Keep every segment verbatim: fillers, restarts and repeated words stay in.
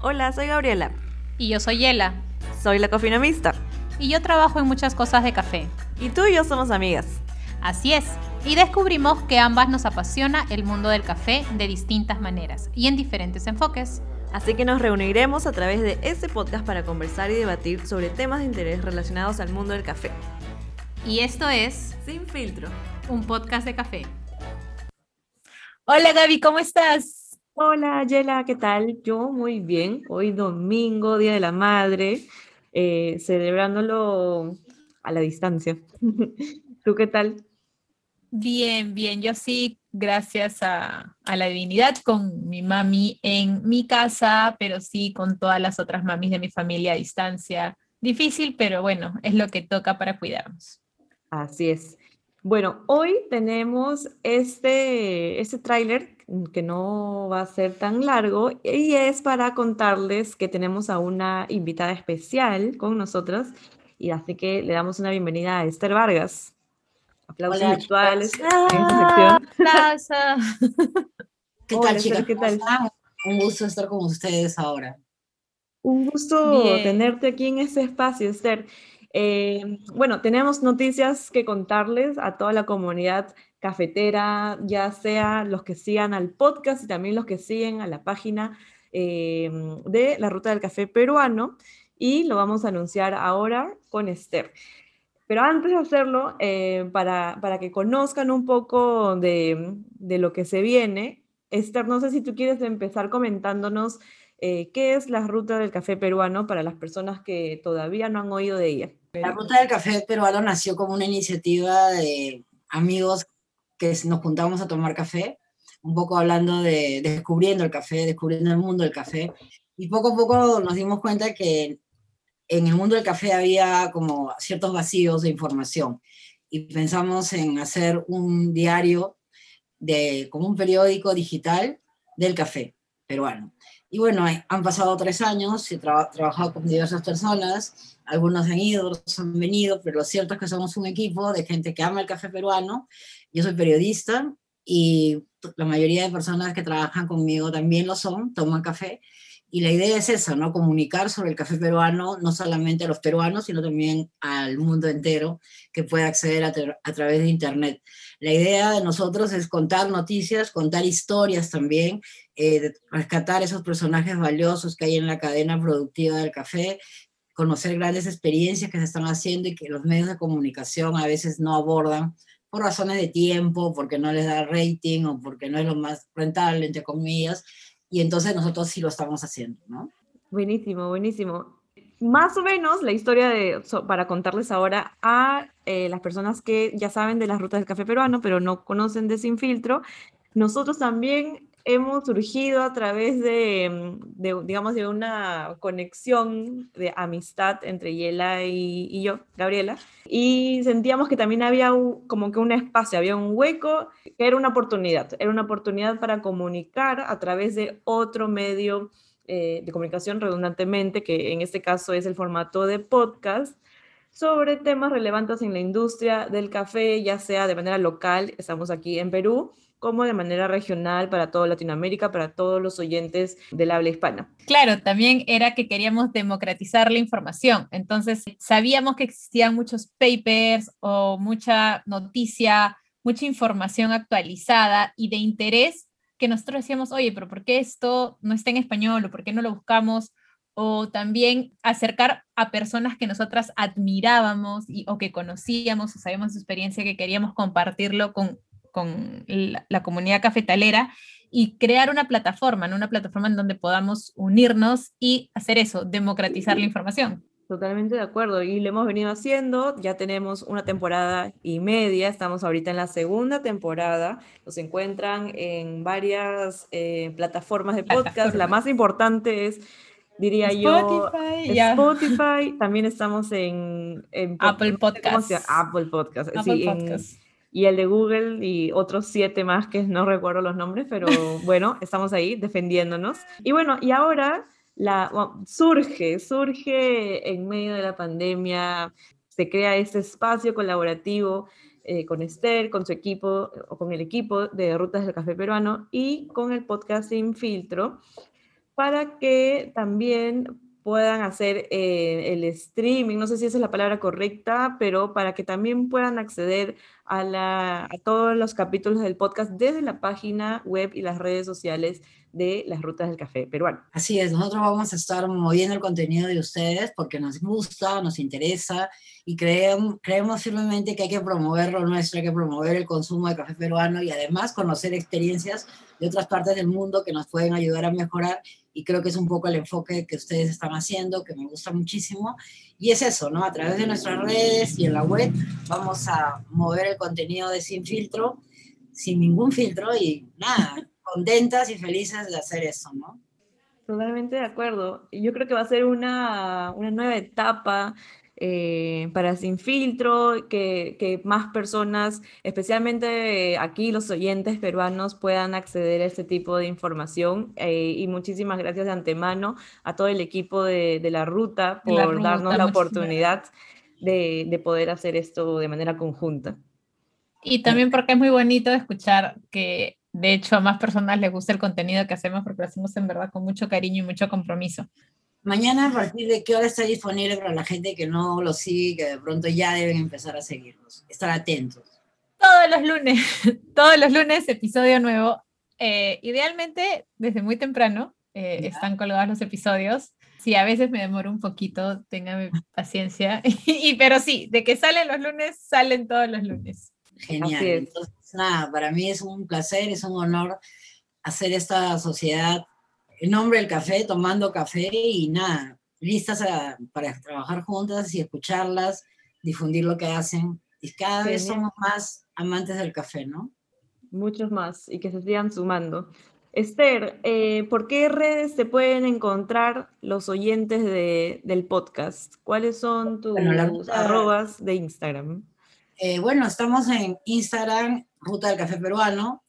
Hola, soy Gabriela. Y yo soy Yela. Soy la cofinomista. Y yo trabajo en muchas cosas de café. Y tú y yo somos amigas. Así es. Y descubrimos que ambas nos apasiona el mundo del café de distintas maneras y en diferentes enfoques. Así que nos reuniremos a través de este podcast para conversar y debatir sobre temas de interés relacionados al mundo del café. Y esto es Sin Filtro, un podcast de café. Hola Gaby, ¿cómo estás? Hola Yela, ¿qué tal? Yo muy bien. Hoy domingo, Día de la Madre, eh, celebrándolo a la distancia. ¿Tú qué tal? Bien, bien, yo sí, gracias a, a la divinidad, con mi mami en mi casa, pero sí con todas las otras mamis de mi familia a distancia. Difícil, pero bueno, es lo que toca para cuidarnos. Así es. Bueno, hoy tenemos este, este tráiler que no va a ser tan largo y es para contarles que tenemos a una invitada especial con nosotros y así que le damos una bienvenida a Esther Vargas. Aplausos Hola, virtuales chicas. en esta sección. Plaza. ¿Qué Hola, tal, Esther, chicas? ¿qué ¿Cómo tal? están? Un gusto estar con ustedes ahora. Un gusto Bien. tenerte aquí en este espacio, Esther. Eh, bueno, tenemos noticias que contarles a toda la comunidad cafetera, ya sea los que sigan al podcast y también los que siguen a la página eh, de la Ruta del Café Peruano, y lo vamos a anunciar ahora con Esther. Pero antes de hacerlo, eh, para, para que conozcan un poco de, de lo que se viene, Esther, no sé si tú quieres empezar comentándonos eh, qué es la Ruta del Café Peruano para las personas que todavía no han oído de ella. La Ruta del Café Peruano nació como una iniciativa de amigos que nos juntamos a tomar café, un poco hablando de, de descubriendo el café, descubriendo el mundo del café, y poco a poco nos dimos cuenta que en el mundo del café había como ciertos vacíos de información, y pensamos en hacer un diario, de, como un periódico digital del café peruano. Y bueno, han pasado tres años, he tra trabajado con diversas personas, algunos han ido, otros han venido, pero lo cierto es que somos un equipo de gente que ama el café peruano. Yo soy periodista y la mayoría de personas que trabajan conmigo también lo son, toman café. Y la idea es esa, ¿no? Comunicar sobre el café peruano, no solamente a los peruanos, sino también al mundo entero que puede acceder a, a través de Internet. La idea de nosotros es contar noticias, contar historias también, eh, rescatar esos personajes valiosos que hay en la cadena productiva del café, conocer grandes experiencias que se están haciendo y que los medios de comunicación a veces no abordan por razones de tiempo, porque no les da rating o porque no es lo más rentable, entre comillas, y entonces nosotros sí lo estamos haciendo, ¿no? Buenísimo, buenísimo. Más o menos la historia de, so, para contarles ahora a eh, las personas que ya saben de las rutas del café peruano, pero no conocen de Sin Filtro, nosotros también hemos surgido a través de, de digamos, de una conexión de amistad entre Yela y, y yo, Gabriela, y sentíamos que también había un, como que un espacio, había un hueco, que era una oportunidad, era una oportunidad para comunicar a través de otro medio eh, de comunicación redundantemente, que en este caso es el formato de podcast, sobre temas relevantes en la industria del café, ya sea de manera local, estamos aquí en Perú, como de manera regional para toda Latinoamérica, para todos los oyentes del habla hispana. Claro, también era que queríamos democratizar la información. Entonces, sabíamos que existían muchos papers o mucha noticia, mucha información actualizada y de interés que nosotros decíamos, oye, pero ¿por qué esto no está en español o por qué no lo buscamos? O también acercar a personas que nosotras admirábamos y, o que conocíamos o sabíamos su experiencia, que queríamos compartirlo con, con la, la comunidad cafetalera y crear una plataforma, ¿no? Una plataforma en donde podamos unirnos y hacer eso, democratizar la información. Totalmente de acuerdo, y lo hemos venido haciendo, ya tenemos una temporada y media, estamos ahorita en la segunda temporada, nos encuentran en varias eh, plataformas de podcast, Plataforma. La más importante es, diría Spotify, yo, ya. Spotify, también estamos en, en Apple Podcast. Apple Podcast, Apple sí, Podcast. En, y el de Google y otros siete más que no recuerdo los nombres, pero bueno, estamos ahí defendiéndonos. Y bueno, y ahora la, bueno, surge, surge en medio de la pandemia, se crea este espacio colaborativo eh, con Esther, con su equipo, o con el equipo de Rutas del Café Peruano y con el podcast Sin Filtro, para que también puedan hacer eh, el streaming, no sé si esa es la palabra correcta, pero para que también puedan acceder a, la, a todos los capítulos del podcast desde la página web y las redes sociales de las Rutas del Café Peruano. Así es, nosotros vamos a estar moviendo el contenido de ustedes porque nos gusta, nos interesa y creemos, creemos firmemente que hay que promover lo nuestro, hay que promover el consumo de café peruano y además conocer experiencias de otras partes del mundo que nos pueden ayudar a mejorar, y creo que es un poco el enfoque que ustedes están haciendo, que me gusta muchísimo, y es eso, ¿no? A través de nuestras redes y en la web vamos a mover el contenido de Sin Filtro, sin ningún filtro, y nada, contentas y felices de hacer eso, ¿no? Totalmente de acuerdo. Yo creo que va a ser una, una nueva etapa eh, para Sin Filtro, que, que más personas, especialmente aquí los oyentes peruanos, puedan acceder a este tipo de información. Eh, y muchísimas gracias de antemano a todo el equipo de, de La Ruta De la por ruta, darnos la muchísimas oportunidad de, de poder hacer esto de manera conjunta. Y también porque es muy bonito escuchar que de hecho a más personas les gusta el contenido que hacemos, porque lo hacemos en verdad con mucho cariño y mucho compromiso. Mañana, ¿a partir de qué hora está disponible para la gente que no lo sigue, que de pronto ya deben empezar a seguirlos? Estar atentos. Todos los lunes, todos los lunes episodio nuevo. Eh, idealmente desde muy temprano eh, están colgados los episodios. Sí, a veces me demoro un poquito, téngame paciencia. y, pero sí, de que salen los lunes, salen todos los lunes. Genial. Entonces, nada, para mí es un placer, es un honor hacer esta sociedad en nombre del café, tomando café y nada, listas a, para trabajar juntas y escucharlas, difundir lo que hacen. Y cada Genial. Vez somos más amantes del café, ¿no? Muchos más, y que se sigan sumando. Esther, eh, ¿por qué redes te pueden encontrar los oyentes de, del podcast? ¿Cuáles son tus bueno, ruta, arrobas de Instagram? Eh, bueno, estamos en Instagram, Ruta del Café Peruano,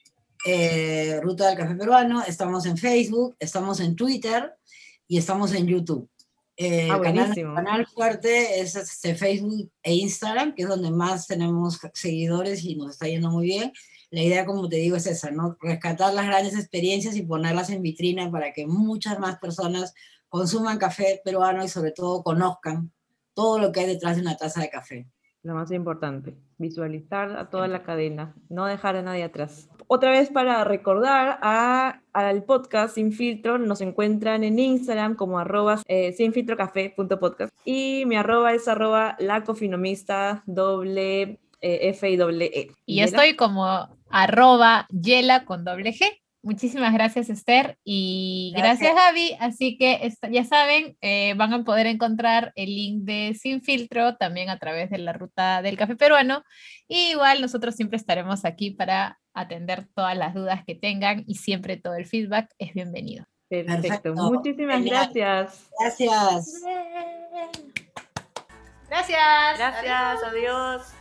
eh, Ruta del Café Peruano, estamos en Facebook, estamos en Twitter y estamos en YouTube. Eh, ah, el canal, buenísimo. canal fuerte es este, Facebook e Instagram, que es donde más tenemos seguidores y nos está yendo muy bien. La idea, como te digo, es esa, ¿no? Rescatar las grandes experiencias y ponerlas en vitrina para que muchas más personas consuman café peruano y sobre todo conozcan todo lo que hay detrás de una taza de café. Lo más importante, visualizar a toda la cadena, no dejar a nadie atrás. Otra vez para recordar a, al podcast Sin Filtro, nos encuentran en Instagram como arroba eh, sinfiltrocafé.podcast y mi arroba es arroba lacofinomista doble eh, F y doble E. Y yo estoy como arroba yela con doble G. Muchísimas gracias, Esther, y gracias, gracias Gaby. Así que ya saben, eh, van a poder encontrar el link de Sin Filtro también a través de la Ruta del Café Peruano. Y igual nosotros siempre estaremos aquí para atender todas las dudas que tengan y siempre todo el feedback es bienvenido. Perfecto. Perfecto. Muchísimas Genial. gracias. Gracias. Gracias. Gracias. Adiós. adiós.